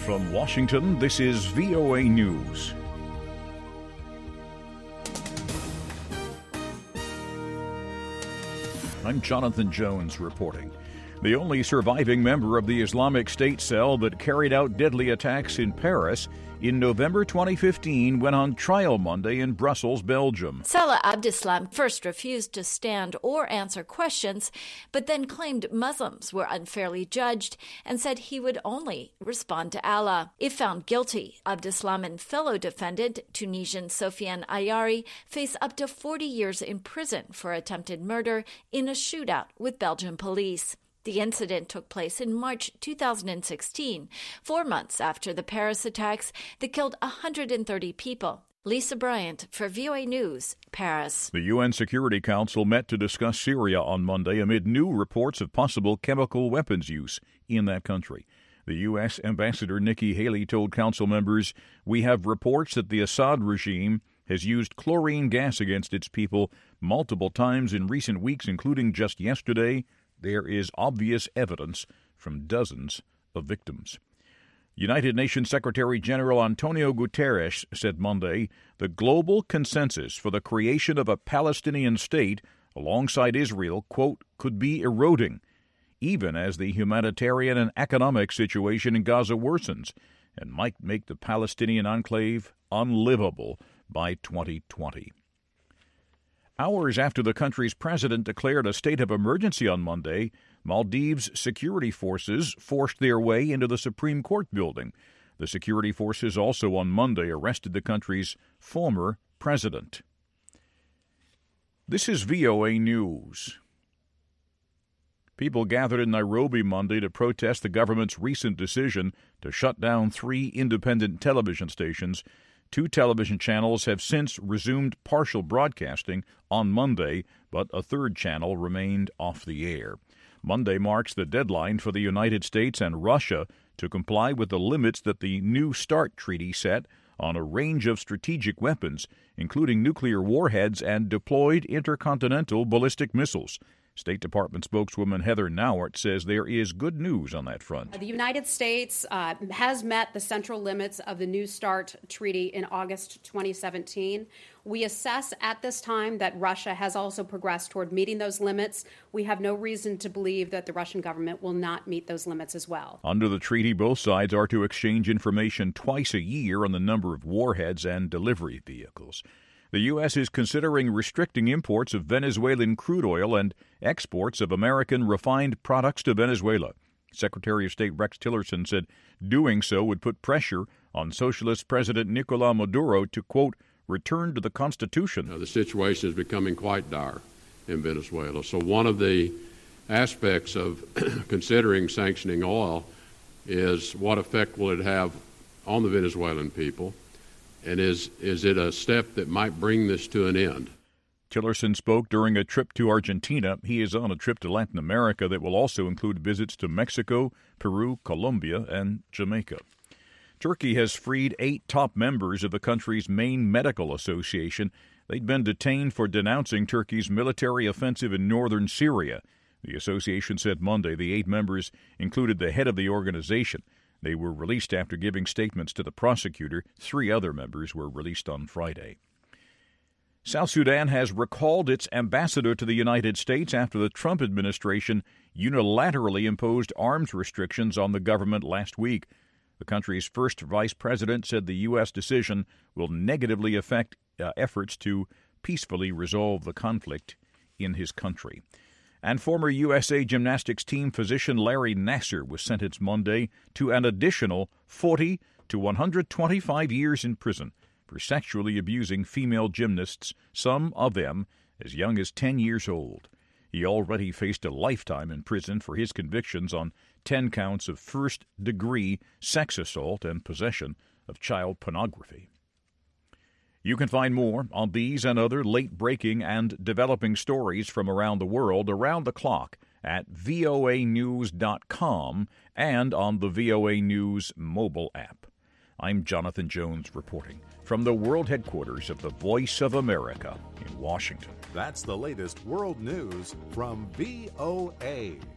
From Washington, this is VOA News. I'm Jonathan Jones reporting. The only surviving member of the Islamic State cell that carried out deadly attacks in Paris in November 2015 went on trial Monday in Brussels, Belgium. Salah Abdeslam first refused to stand or answer questions, but then claimed Muslims were unfairly judged and said he would only respond to Allah. If found guilty, Abdeslam and fellow defendant, Tunisian Sofiane Ayari, face up to 40 years in prison for attempted murder in a shootout with Belgian police. The incident took place in March 2016, 4 months after the Paris attacks that killed 130 people. Lisa Bryant for VOA News, Paris. The UN Security Council met to discuss Syria on Monday amid new reports of possible chemical weapons use in that country. The U.S. Ambassador Nikki Haley told council members, "We have reports that the Assad regime has used chlorine gas against its people multiple times in recent weeks, including just yesterday. There is obvious evidence from dozens of victims." United Nations Secretary General Antonio Guterres said Monday the global consensus for the creation of a Palestinian state alongside Israel, quote, could be eroding, even as the humanitarian and economic situation in Gaza worsens and might make the Palestinian enclave unlivable by 2020. Hours after the country's president declared a state of emergency on Monday, Maldives' security forces forced their way into the Supreme Court building. The security forces also on Monday arrested the country's former president. This is VOA News. People gathered in Nairobi Monday to protest the government's recent decision to shut down 3 independent television stations. 2 television channels have since resumed partial broadcasting on Monday, but a 3rd channel remained off the air. Monday marks the deadline for the United States and Russia to comply with the limits that the New START treaty set on a range of strategic weapons, including nuclear warheads and deployed intercontinental ballistic missiles. State Department spokeswoman Heather Nauert says there is good news on that front. The United States has met the central limits of the New START treaty in August 2017. We assess at this time that Russia has also progressed toward meeting those limits. We have no reason to believe that the Russian government will not meet those limits as well. Under the treaty, both sides are to exchange information twice a year on the number of warheads and delivery vehicles. The U.S. is considering restricting imports of Venezuelan crude oil and exports of American refined products to Venezuela. Secretary of State Rex Tillerson said doing so would put pressure on Socialist President Nicolás Maduro to, quote, return to the Constitution. The situation is becoming quite dire in Venezuela. So one of the aspects of considering sanctioning oil is what effect will it have on the Venezuelan people? And is it a step that might bring this to an end? Tillerson spoke during a trip to Argentina. He is on a trip to Latin America that will also include visits to Mexico, Peru, Colombia, and Jamaica. Turkey has freed 8 top members of the country's main medical association. They'd been detained for denouncing Turkey's military offensive in northern Syria. The association said Monday the 8 members included the head of the organization. They were released after giving statements to the prosecutor. 3 other members were released on Friday. South Sudan has recalled its ambassador to the United States after the Trump administration unilaterally imposed arms restrictions on the government last week. The country's first vice president said the U.S. decision will negatively affect efforts to peacefully resolve the conflict in his country. And former USA gymnastics team physician Larry Nassar was sentenced Monday to an additional 40 to 125 years in prison for sexually abusing female gymnasts, some of them as young as 10 years old. He already faced a lifetime in prison for his convictions on 10 counts of first-degree sex assault and possession of child pornography. You can find more on these and other late-breaking and developing stories from around the world around the clock at voanews.com and on the VOA News mobile app. I'm Jonathan Jones reporting from the world headquarters of the Voice of America in Washington. That's the latest world news from VOA.